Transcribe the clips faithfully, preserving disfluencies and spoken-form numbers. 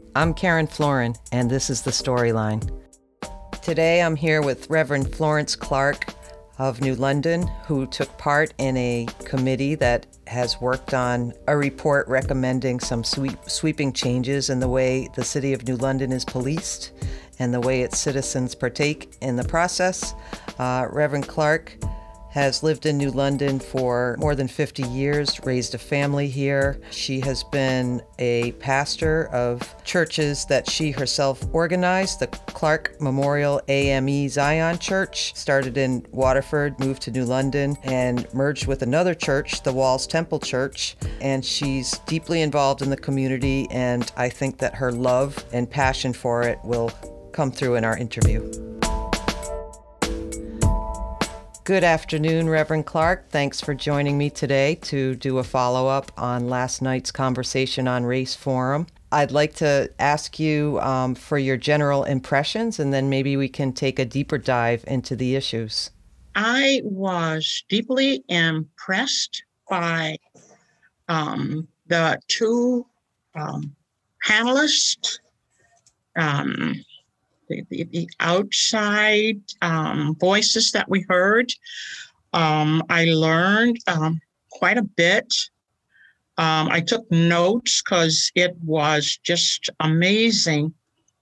I'm Karen Florin, and this is The Storyline. Today I'm here with Reverend Florence Clark of New London, who took part in a committee that has worked on a report recommending some sweep, sweeping changes in the way the city of New London is policed and the way its citizens partake in the process. Uh, Reverend Clark has lived in New London for more than fifty years, raised a family here. She has been a pastor of churches that she herself organized, the Clark Memorial A M E Zion Church, started in Waterford, moved to New London, and merged with another church, the Walls Temple Church. And she's deeply involved in the community, and I think that her love and passion for it will come through in our interview. Good afternoon, Reverend Clark. Thanks for joining me today to do a follow-up on last night's conversation on Race Forum. I'd like to ask you um, for your general impressions, and then maybe we can take a deeper dive into the issues. I was deeply impressed by um, the two um, panelists, um, The, the, the outside um, voices that we heard. Um, I learned um, quite a bit. Um, I took notes because it was just amazing.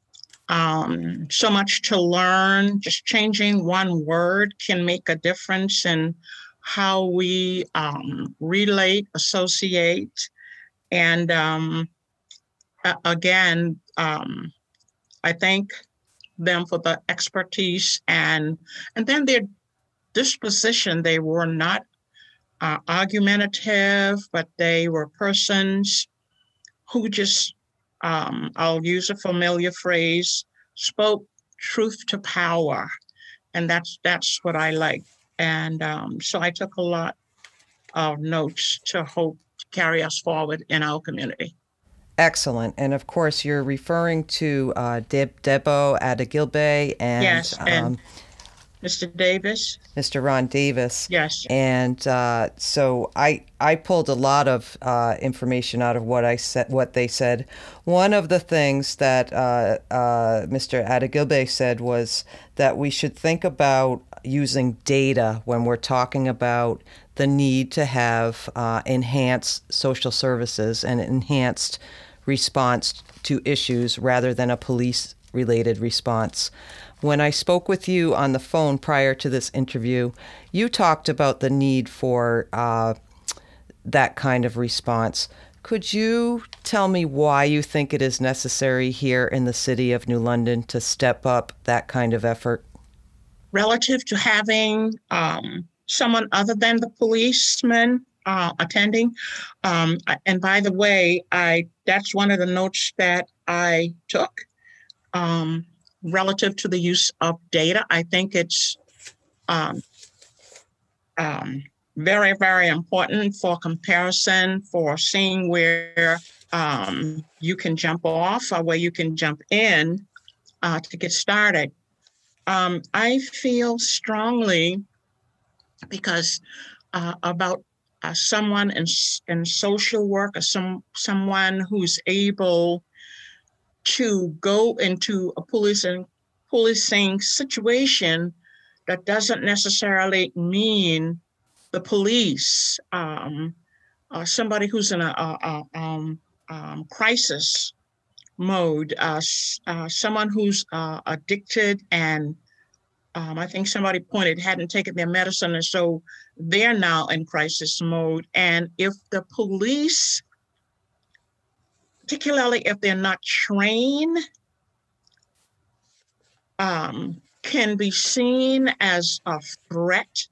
Um, so much to learn. Just changing one word can make a difference in how we um, relate, associate. And um, a- again, um, I think them for the expertise and and then their disposition. They were not uh, argumentative, but they were persons who just, um, I'll use a familiar phrase, spoke truth to power. And that's that's what I like. And um, so I took a lot of notes to hope to carry us forward in our community. Excellent. And of course, you're referring to uh, Deb- Debo Adegilbe and, yes, and um, Mister Davis. Mister Ron Davis. Yes. And uh, so I I pulled a lot of uh, information out of what I said, what they said. One of the things that uh, uh, Mister Adegilbe said was that we should think about using data when we're talking about the need to have uh, enhanced social services and enhanced response to issues rather than a police-related response. When I spoke with you on the phone prior to this interview, you talked about the need for uh, that kind of response. Could you tell me why you think it is necessary here in the city of New London to step up that kind of effort? Relative to having um, someone other than the policeman uh, attending. Um, and by the way, I that's one of the notes that I took um, relative to the use of data. I think it's um, um, very, very important for comparison, for seeing where um, you can jump off or where you can jump in uh, to get started. Um, I feel strongly because uh, about uh, someone in in social work or some someone who's able to go into a policing policing situation that doesn't necessarily mean the police. Um, uh, somebody who's in a, a, a um, um, crisis mode, uh, uh, someone who's uh, addicted and um, I think somebody pointed hadn't taken their medicine, and so they're now in crisis mode. And if the police, particularly if they're not trained, um, can be seen as a threat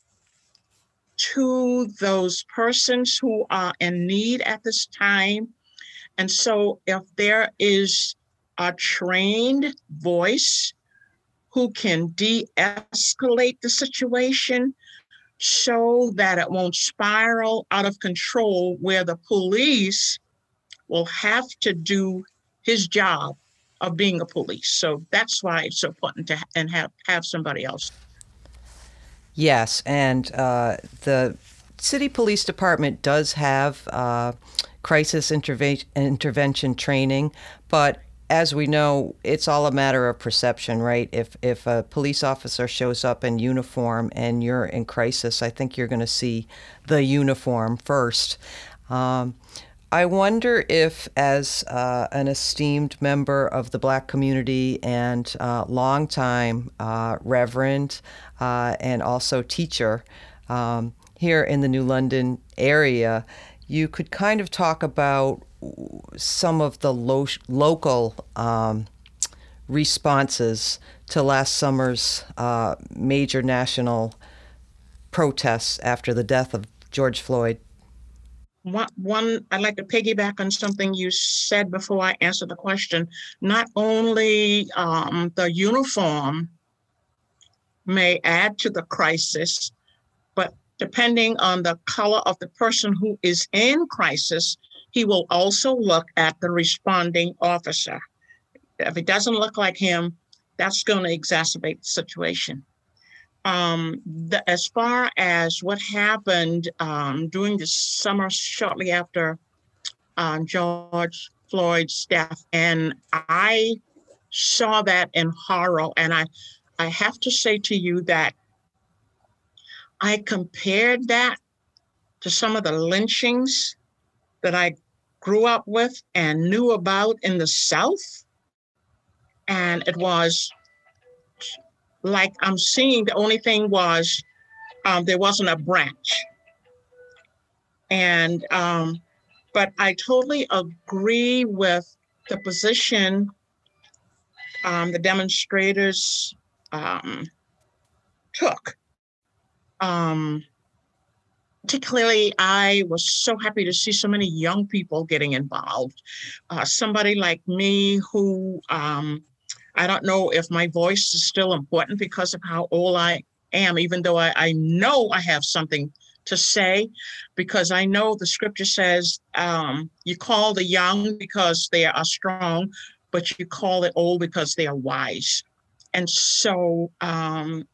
to those persons who are in need at this time. And so if there is a trained voice who can de-escalate the situation so that it won't spiral out of control where the police will have to do his job of being a police. So that's why it's so important to ha- and have, have somebody else. Yes, and uh, the city police department does have uh, crisis interve- intervention training, but as we know, it's all a matter of perception, right? If if a police officer shows up in uniform and you're in crisis, I think you're going to see the uniform first. Um, I wonder if, as uh, an esteemed member of the Black community and uh, longtime uh, reverend uh, and also teacher um, here in the New London area, you could kind of talk about some of the lo- local um, responses to last summer's uh, major national protests after the death of George Floyd. One, one, I'd like to piggyback on something you said before I answer the question. Not only um, the uniform may add to the crisis, but depending on the color of the person who is in crisis, he will also look at the responding officer. If it doesn't look like him, that's going to exacerbate the situation. Um, the, as far as what happened um, during the summer shortly after um, George Floyd's death, and I saw that in horror, and I, I have to say to you that I compared that to some of the lynchings that I grew up with and knew about in the South. And it was like I'm seeing the only thing was um, there wasn't a branch. And, um, but I totally agree with the position um, the demonstrators um, took. Um, Particularly, I was so happy to see so many young people getting involved. Uh, somebody like me who, um, I don't know if my voice is still important because of how old I am, even though I, I know I have something to say, because I know the scripture says um, you call the young because they are strong, but you call the old because they are wise. And so, um,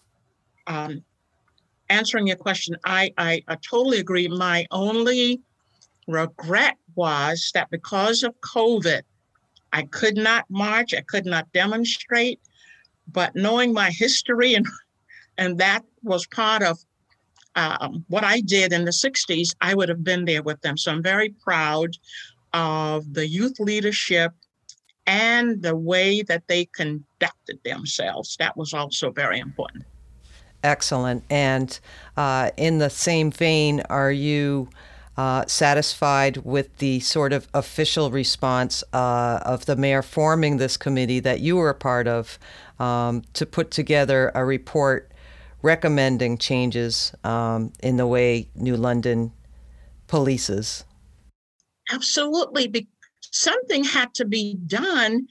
um, answering your question, I, I, I totally agree. My only regret was that because of COVID, I could not march, I could not demonstrate, but knowing my history and, and that was part of um, what I did in the sixties, I would have been there with them. So I'm very proud of the youth leadership and the way that they conducted themselves. That was also very important. Excellent. And uh, in the same vein, are you uh, satisfied with the sort of official response uh, of the mayor forming this committee that you were a part of um, to put together a report recommending changes um, in the way New London polices? Absolutely. Something had to be done,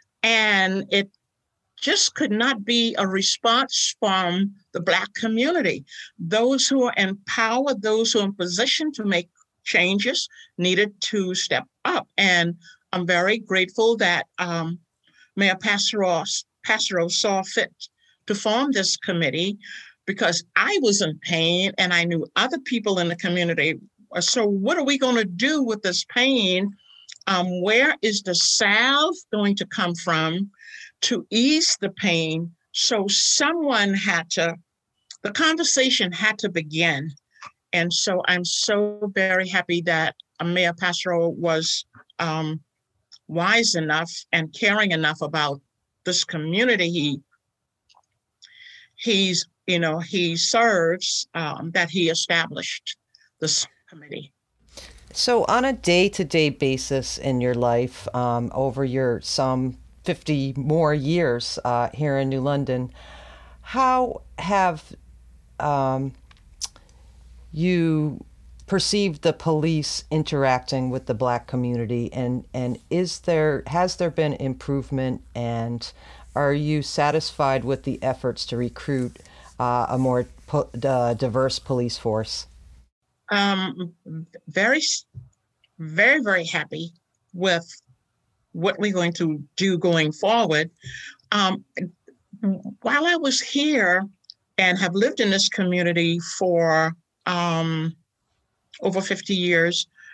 and it just could not be a response from the Black community. Those who are in power, those who are in position to make changes needed to step up. And I'm very grateful that um, Mayor Passero, Passero saw fit to form this committee, because I was in pain and I knew other people in the community. So what are we going to do with this pain? Um, where is the salve going to come from to ease the pain? So someone had to, the conversation had to begin. And so I'm so very happy that Mayor Passero was um, wise enough and caring enough about this community he he's you know he serves, um, that he established this committee. So on a day-to-day basis in your life, um, over your some fifty more years uh, here in New London, how have um, you perceived the police interacting with the Black community, and, and is there has there been improvement, and are you satisfied with the efforts to recruit uh, a more po- uh, diverse police force? Um, very, very, very happy with what we're going to do going forward. Um, while I was here and have lived in this community for um, over fifty years,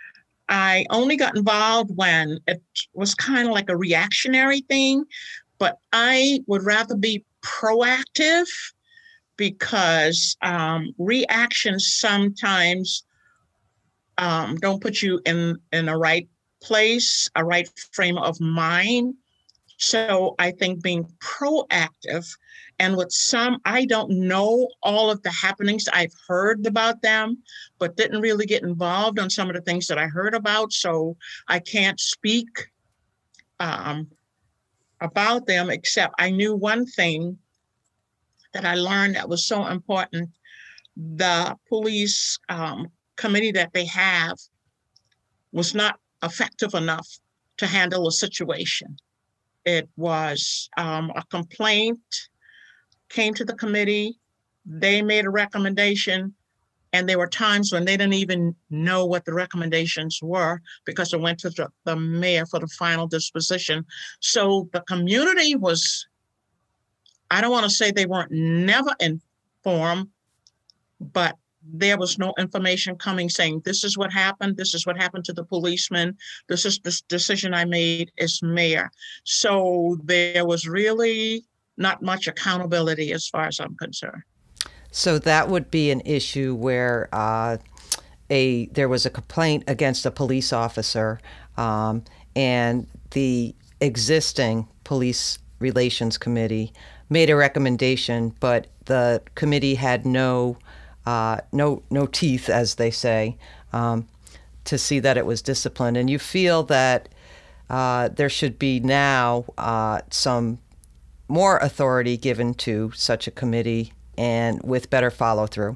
I only got involved when it was kind of like a reactionary thing, but I would rather be proactive because um, reactions sometimes um, don't put you in, in a right place, a right frame of mind. So I think being proactive, and with some, I don't know all of the happenings. I've heard about them, but didn't really get involved on some of the things that I heard about. So I can't speak um, about them, except I knew one thing that I learned that was so important. The police um, committee that they have was not effective enough to handle a situation. It was um, a complaint, came to the committee, they made a recommendation, and there were times when they didn't even know what the recommendations were because it went to the, the mayor for the final disposition. So the community was, I don't want to say they weren't never informed, but there was no information coming saying, this is what happened, this is what happened to the policeman, this is the decision I made as mayor. So there was really not much accountability as far as I'm concerned. So that would be an issue where uh, a there was a complaint against a police officer, um, and the existing police relations committee made a recommendation, but the committee had no uh, no no teeth, as they say, um, to see that it was disciplined. And you feel that uh, there should be now uh, some more authority given to such a committee and with better follow through.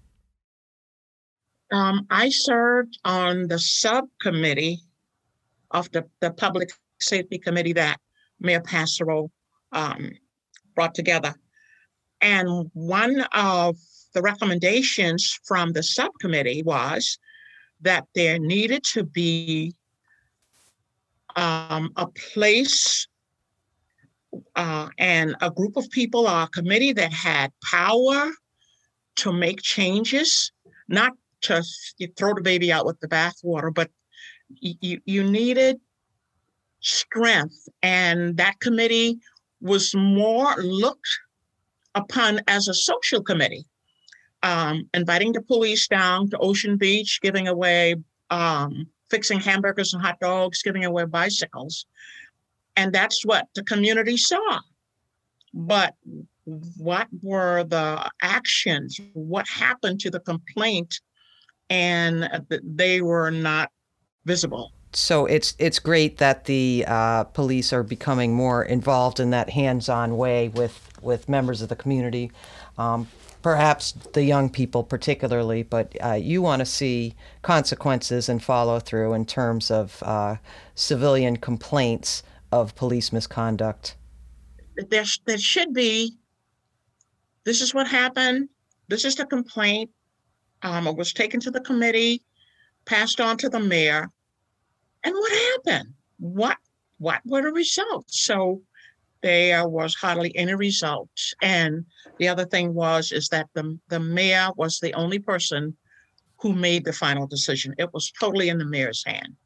Um, I served on the subcommittee of the, the Public Safety Committee that Mayor Passero um, brought together. And one of the recommendations from the subcommittee was that there needed to be um, a place uh, and a group of people or a committee that had power to make changes, not to you throw the baby out with the bathwater, but you, you needed strength. And that committee was more looked upon as a social committee, um, inviting the police down to Ocean Beach, giving away, um, fixing hamburgers and hot dogs, giving away bicycles. And that's what the community saw. But what were the actions? What happened to the complaint? And they were not visible. So it's it's great that the uh, police are becoming more involved in that hands-on way with, with members of the community, um, perhaps the young people particularly, but uh, you want to see consequences and follow through in terms of uh, civilian complaints of police misconduct. There, there should be, this is what happened, this is the complaint, um, it was taken to the committee, passed on to the mayor, and what happened? What what were the results? So there was hardly any results. And the other thing was is that the, the mayor was the only person who made the final decision. It was totally in the mayor's hand.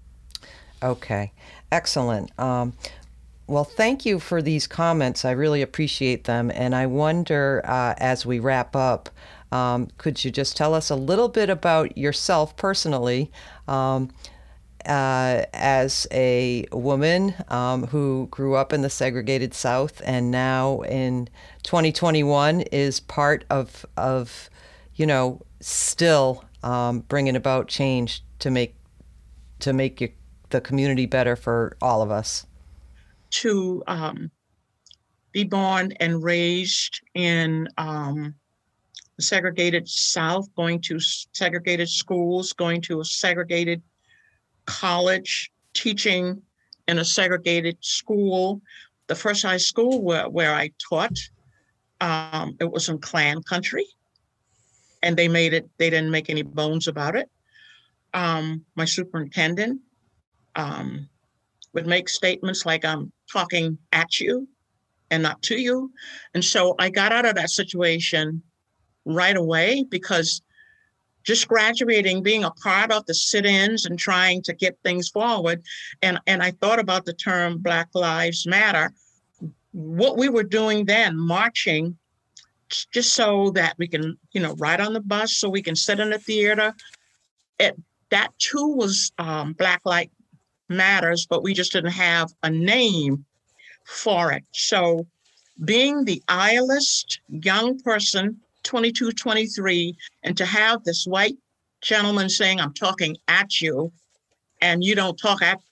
Okay, excellent. Um, well, thank you for these comments. I really appreciate them. And I wonder, uh, as we wrap up, um, could you just tell us a little bit about yourself personally? Um, Uh, as a woman um, who grew up in the segregated South and now in twenty twenty-one is part of, of you know, still um, bringing about change to make to make your, the community better for all of us. To um, be born and raised in um, the segregated South, going to segregated schools, going to a segregated college, teaching in a segregated school. The first high school where, where I taught, um, it was in Klan country, and they made it, they didn't make any bones about it. Um, my superintendent um, would make statements like, I'm talking at you and not to you. And so I got out of that situation right away because just graduating, being a part of the sit-ins and trying to get things forward. And, and I thought about the term Black Lives Matter. What we were doing then, marching, just so that we can, you know, ride on the bus, so we can sit in the theater. It, that too was um, Black Lives Matters, but we just didn't have a name for it. So being the eyeless young person, twenty-two, twenty-three, and to have this white gentleman saying, I'm talking at you, and you don't talk at,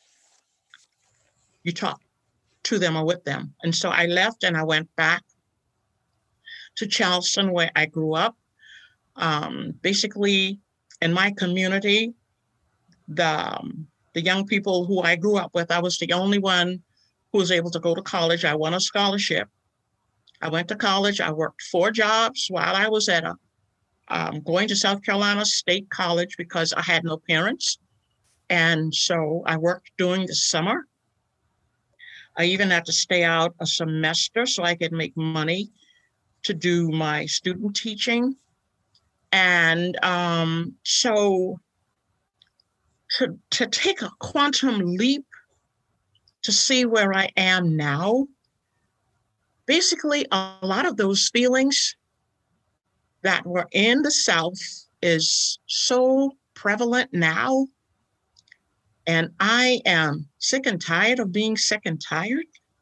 you talk to them or with them. And so I left and I went back to Charleston, where I grew up. Um, basically, in my community, the, um, the young people who I grew up with, I was the only one who was able to go to college. I won a scholarship. I went to college. I worked four jobs while I was at a, um, going to South Carolina State College because I had no parents. And so I worked during the summer. I even had to stay out a semester so I could make money to do my student teaching. And um, so to, to take a quantum leap to see where I am now, basically a lot of those feelings that were in the South is so prevalent now. And I am sick and tired of being sick and tired.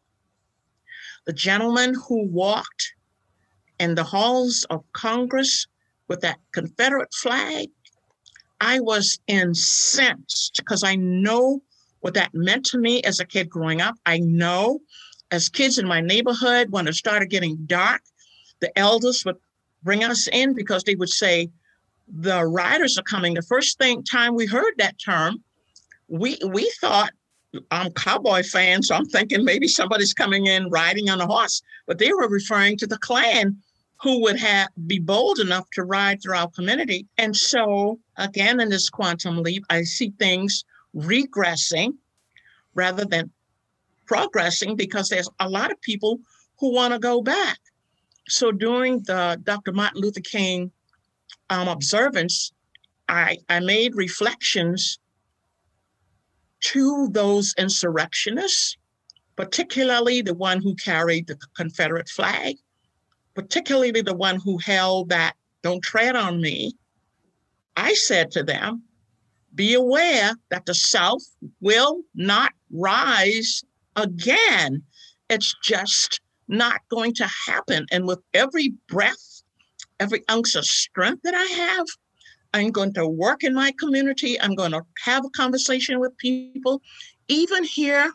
The gentleman who walked in the halls of Congress with that Confederate flag, I was incensed because I know what that meant to me as a kid growing up. I know as kids in my neighborhood, when it started getting dark, the elders would bring us in because they would say, the riders are coming. The first thing time we heard that term, we we thought, I'm cowboy fan, so I'm thinking maybe somebody's coming in riding on a horse, but they were referring to the Klan who would have be bold enough to ride through our community. And so again, in this quantum leap, I see things regressing rather than progressing because there's a lot of people who want to go back. So during the Doctor Martin Luther King um, observance, I, I made reflections to those insurrectionists, particularly the one who carried the Confederate flag, particularly the one who held that "don't tread on me." I said to them, be aware that the South will not rise again. It's just not going to happen. And with every breath, every ounce of strength that I have, I'm going to work in my community. I'm going to have a conversation with people. Even here,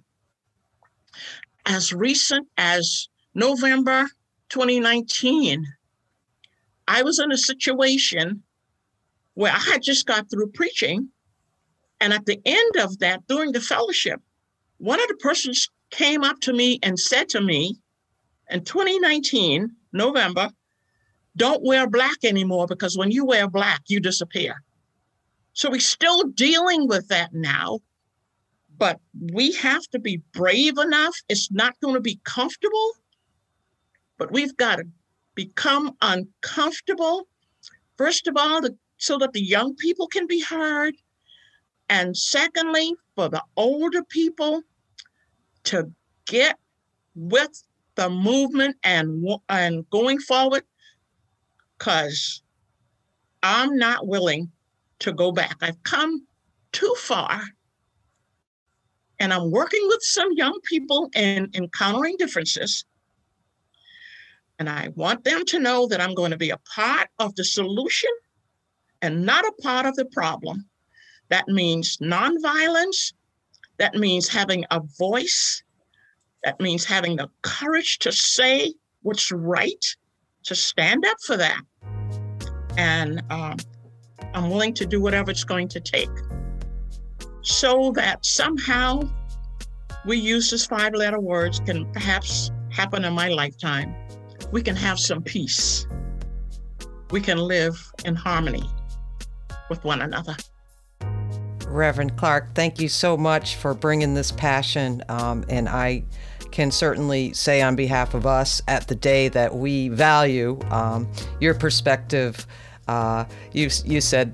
as recent as November twenty nineteen, I was in a situation where I had just got through preaching. And at the end of that, during the fellowship, one of the persons came up to me and said to me, in twenty nineteen, November, don't wear black anymore because when you wear black, you disappear. So we're still dealing with that now, but we have to be brave enough. It's not going to be comfortable, but we've got to become uncomfortable. First of all, the, so that the young people can be heard. And secondly, for the older people to get with the movement and, and going forward, because I'm not willing to go back. I've come too far. And I'm working with some young people and encountering differences. And I want them to know that I'm going to be a part of the solution and not a part of the problem. That means nonviolence. That means having a voice. That means having the courage to say what's right, to stand up for that. And um, I'm willing to do whatever it's going to take so that somehow we use this five-letter words can perhaps happen in my lifetime. We can have some peace. We can live in harmony with one another. Reverend Clark, thank you so much for bringing this passion. Um, and I can certainly say on behalf of us at the Day that we value um, your perspective. Uh, you, you said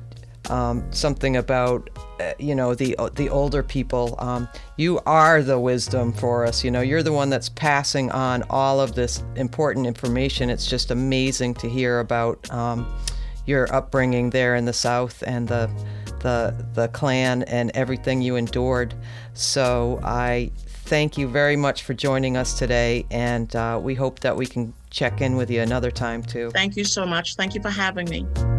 um, something about, uh, you know, the the older people. Um, you are the wisdom for us. You know, you're the one that's passing on all of this important information. It's just amazing to hear about um, your upbringing there in the South and the the the Klan and everything you endured. So I thank you very much for joining us today, and uh, we hope that we can check in with you another time too. Thank you so much. Thank you for having me.